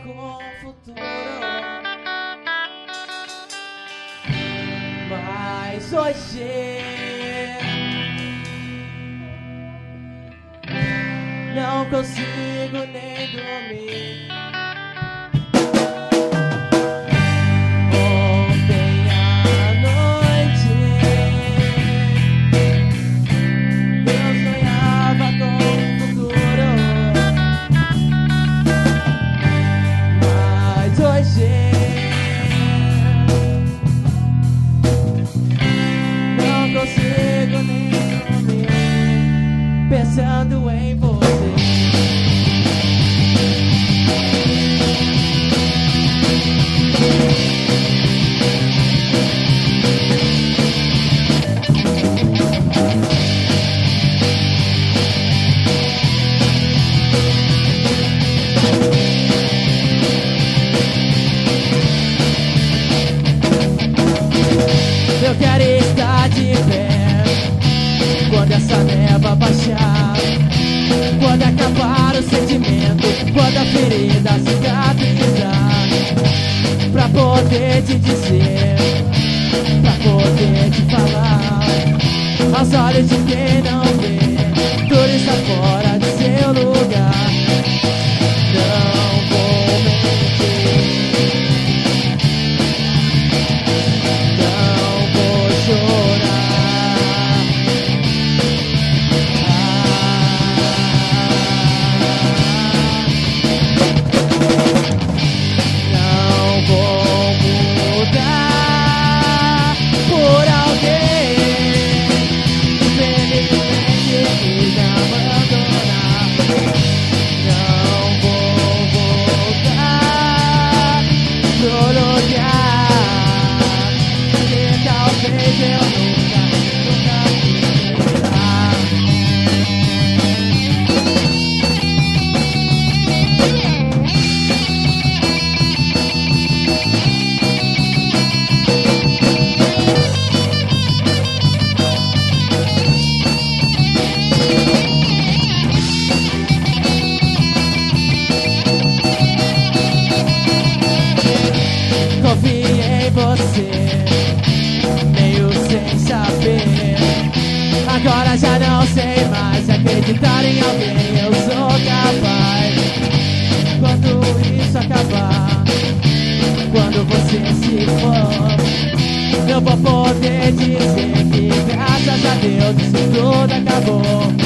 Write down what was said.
com o futuro, mas hoje não consigo nem dormir. Ontem à noite eu sonhava com o futuro, mas hoje não consigo nem dormir pensando em você. Eu quero estar de pé quando essa névoa baixar, quando acabar o sentimento, quando a ferida cicatrizar, pra poder te dizer, pra poder te falar, aos olhos de quem não vê, tudo está fora de seu lugar. Não vou mentir, não vou chorar, não vou mudar por alguém que infelizmente quis abandonar. Não vou voltar pro lugar que talvez eu nunca quis voltar. Confiei em você, meio sem saber. Agora já não sei mais acreditar em alguém. Eu sou capaz, quando isso acabar, quando você se for, eu vou poder dizer que graças a Deus isso tudo acabou.